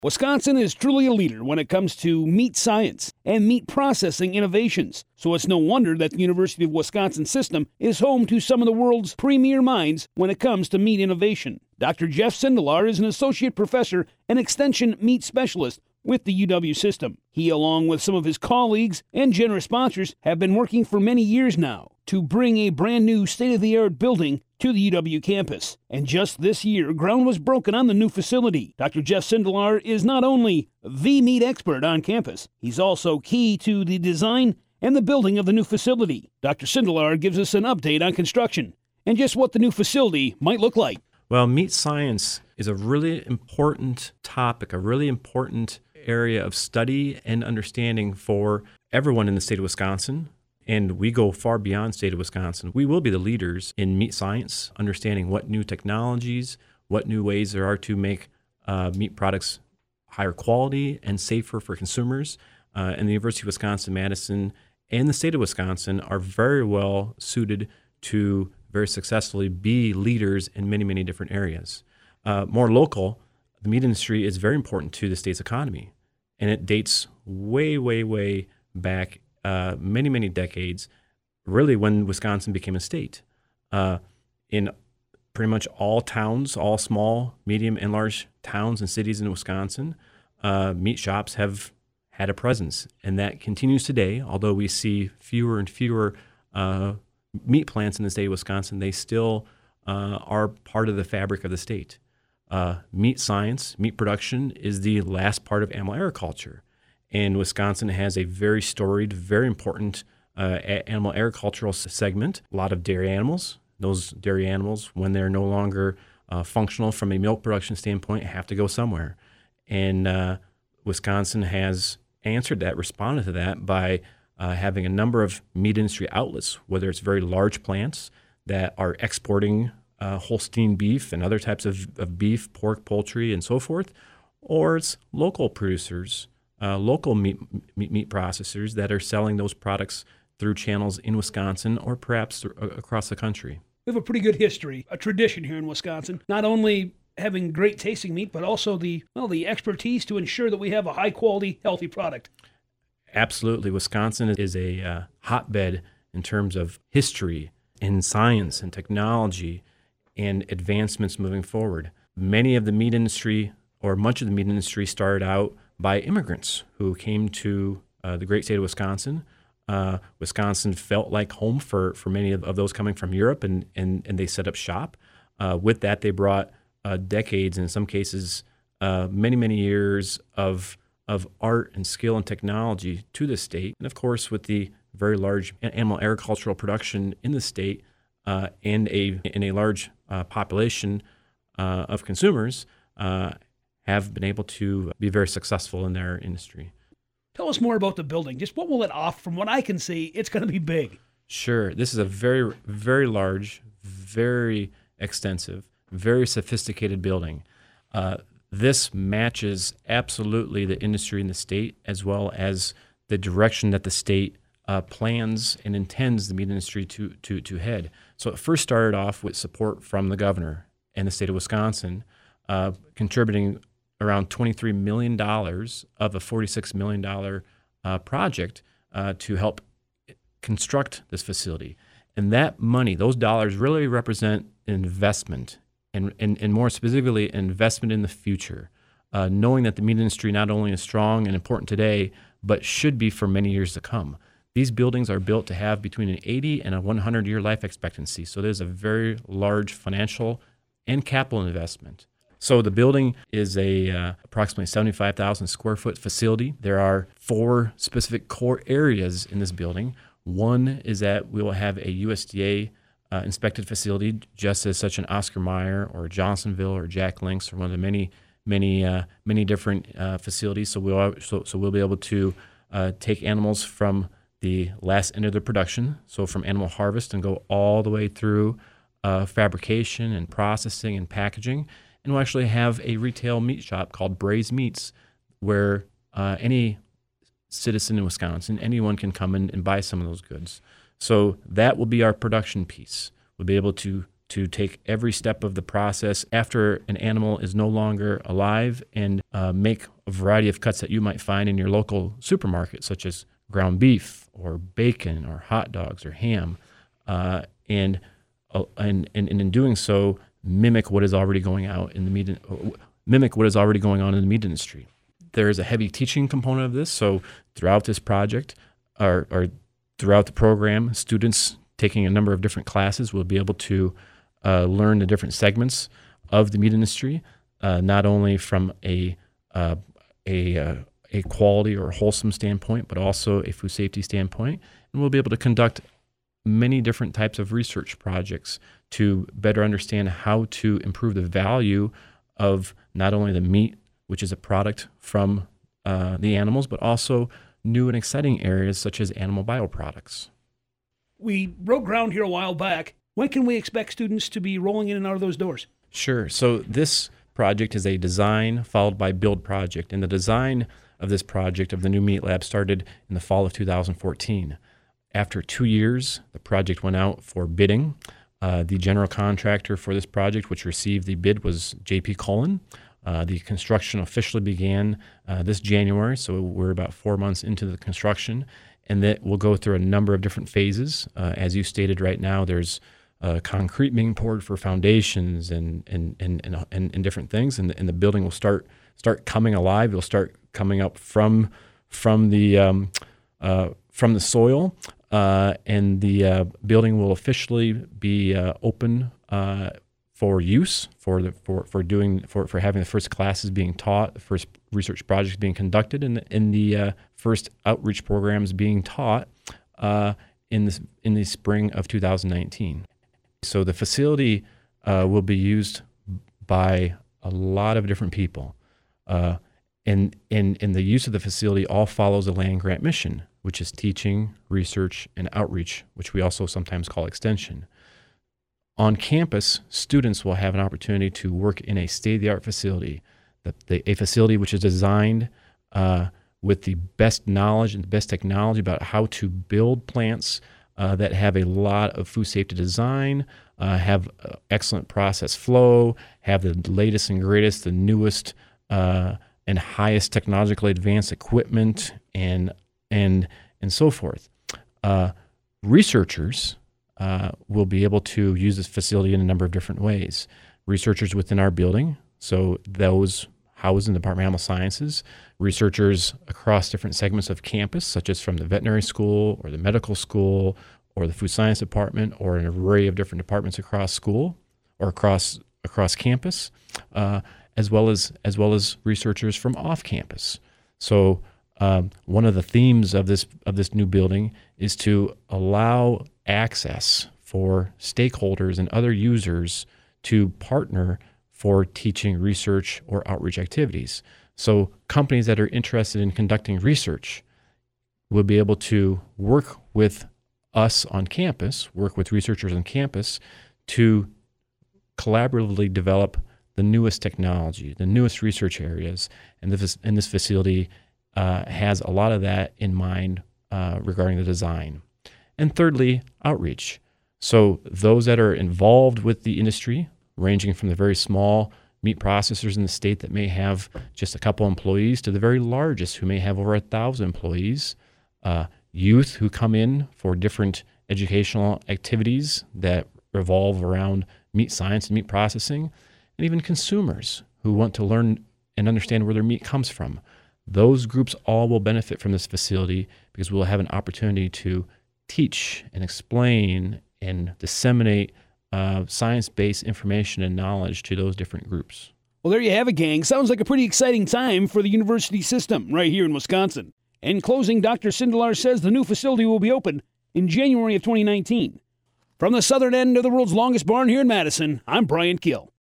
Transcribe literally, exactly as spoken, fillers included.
Wisconsin is truly a leader when it comes to meat science and meat processing innovations, so it's no wonder that the University of Wisconsin system is home to some of the world's premier minds when it comes to meat innovation. Doctor Jeff Sindelar is an associate professor and extension meat specialist with the U W system. He, along with some of his colleagues and generous sponsors, have been working for many years now to bring a brand new state-of-the-art building to the U W campus. And just this year, ground was broken on the new facility. Doctor Jeff Sindelar is not only the meat expert on campus, he's also key to the design and the building of the new facility. Doctor Sindelar gives us an update on construction and just what the new facility might look like. Well, meat science is a really important topic, a really important area of study and understanding for everyone in the state of Wisconsin. And we go far beyond the state of Wisconsin. We will be the leaders in meat science, understanding what new technologies, what new ways there are to make uh, meat products higher quality and safer for consumers. Uh, and the University of Wisconsin-Madison and the state of Wisconsin are very well suited to very successfully be leaders in many, many different areas. Uh, more local, the meat industry is very important to the state's economy, and it dates way, way, way back, uh, many, many decades, really when Wisconsin became a state. Uh, in pretty much all towns, all small, medium, and large towns and cities in Wisconsin, uh, meat shops have had a presence, and that continues today. Although we see fewer and fewer uh, meat plants in the state of Wisconsin, they still uh, are part of the fabric of the state. Uh, meat science, meat production is the last part of animal agriculture. And Wisconsin has a very storied, very important uh, a- animal agricultural segment. A lot of dairy animals. Those dairy animals, when they're no longer uh, functional from a milk production standpoint, have to go somewhere. And uh, Wisconsin has answered that, responded to that by uh, having a number of meat industry outlets, whether it's very large plants that are exporting Uh, Holstein beef and other types of, of beef, pork, poultry, and so forth, or it's local producers, uh, local meat, meat meat processors that are selling those products through channels in Wisconsin or perhaps th- across the country. We have a pretty good history, a tradition here in Wisconsin, not only having great tasting meat, but also the well the expertise to ensure that we have a high quality, healthy product. Absolutely. Wisconsin is a uh, hotbed in terms of history and science and technology and advancements moving forward. Many of the meat industry, or much of the meat industry, started out by immigrants who came to uh, the great state of Wisconsin. Uh, Wisconsin felt like home for, for many of, of those coming from Europe, and, and, and they set up shop. Uh, with that, they brought uh, decades, and in some cases, uh, many, many years of, of art and skill and technology to the state. And of course, with the very large animal agricultural production in the state, Uh, and a in a large uh, population uh, of consumers uh, have been able to be very successful in their industry. Tell us more about the building. Just what will it offer? From what I can see, it's going to be big. Sure. This is a very, very large, very extensive, very sophisticated building. Uh, this matches absolutely the industry in the state, as well as the direction that the state Uh, plans and intends the meat industry to, to, to head. So it first started off with support from the governor and the state of Wisconsin, uh, contributing around twenty-three million dollars of a forty-six million dollars uh, project uh, to help construct this facility. And that money, those dollars really represent investment, and, and, and more specifically, investment in the future, uh, knowing that the meat industry not only is strong and important today, but should be for many years to come. These buildings are built to have between an eighty and a one hundred year life expectancy. So there's a very large financial and capital investment. So the building is a uh, approximately seventy-five thousand square foot facility. There are four specific core areas in this building. One is that we will have a U S D A uh, inspected facility, just as such an Oscar Mayer or Johnsonville or Jack Links or one of the many, many, uh, many different uh, facilities. So we'll so, so we'll be able to uh, take animals from the last end of the production, so from animal harvest, and go all the way through uh, fabrication and processing and packaging. And we'll actually have a retail meat shop called Bray's Meats, where uh, any citizen in Wisconsin, anyone can come in and buy some of those goods. So that will be our production piece. We'll be able to to take every step of the process after an animal is no longer alive and uh, make a variety of cuts that you might find in your local supermarket, such as ground beef or bacon or hot dogs or ham, uh, and, uh, and, and and in doing so, mimic what is already going out in the meat, mimic what is already going on in the meat industry. There is a heavy teaching component of this, so throughout this project, or, or throughout the program, students taking a number of different classes will be able to uh, learn the different segments of the meat industry, uh, not only from a uh, a uh, a quality or wholesome standpoint, but also a food safety standpoint. And we'll be able to conduct many different types of research projects to better understand how to improve the value of not only the meat, which is a product from uh, the animals, but also new and exciting areas such as animal bioproducts. We broke ground here a while back. When can we expect students to be rolling in and out of those doors? Sure. So this project is a design followed by build project. And the design of this project of the new meat lab started in the fall of two thousand fourteen. After two years, the project went out for bidding. Uh, the general contractor for this project, which received the bid, was J P Cullen. Uh, the construction officially began uh, this January, so we're about four months into the construction, and that will go through a number of different phases. Uh, as you stated right now, there's uh, concrete being poured for foundations and and and and, and, and different things, and the, and the building will start start coming alive. It'll start coming up from from the um, uh, from the soil, uh, and the uh, building will officially be uh, open uh, for use for the for for doing for, for having the first classes being taught, the first research projects being conducted, and the, and the uh, first outreach programs being taught uh, in this in the spring of two thousand nineteen. So the facility uh, will be used by a lot of different people. Uh, and, and, and the use of the facility all follows a land grant mission, which is teaching, research, and outreach, which we also sometimes call extension. On campus, students will have an opportunity to work in a state-of-the-art facility, the, the, a facility which is designed uh, with the best knowledge and the best technology about how to build plants uh, that have a lot of food safety design, uh, have uh, excellent process flow, have the latest and greatest, the newest uh, and highest technologically advanced equipment, and and and so forth. Uh, researchers uh, will be able to use this facility in a number of different ways. Researchers within our building, so those housed in the Department of Animal Sciences, researchers across different segments of campus, such as from the veterinary school or the medical school or the food science department or an array of different departments across school or across across campus, uh, as well as as well as researchers from off campus. So um, one of the themes of this of this new building is to allow access for stakeholders and other users to partner for teaching, research, or outreach activities. So companies that are interested in conducting research will be able to work with us on campus, work with researchers on campus to collaboratively develop the newest technology, the newest research areas, and this, and this facility uh, has a lot of that in mind uh, regarding the design. And thirdly, outreach. So those that are involved with the industry, ranging from the very small meat processors in the state that may have just a couple employees to the very largest who may have over a thousand employees, uh, youth who come in for different educational activities that revolve around meat science and meat processing, and even consumers who want to learn and understand where their meat comes from. Those groups all will benefit from this facility because we'll have an opportunity to teach and explain and disseminate uh, science-based information and knowledge to those different groups. Well, there you have it, gang. Sounds like a pretty exciting time for the university system right here in Wisconsin. In closing, Doctor Sindelar says the new facility will be open in January of twenty nineteen. From the southern end of the world's longest barn here in Madison, I'm Brian Kill.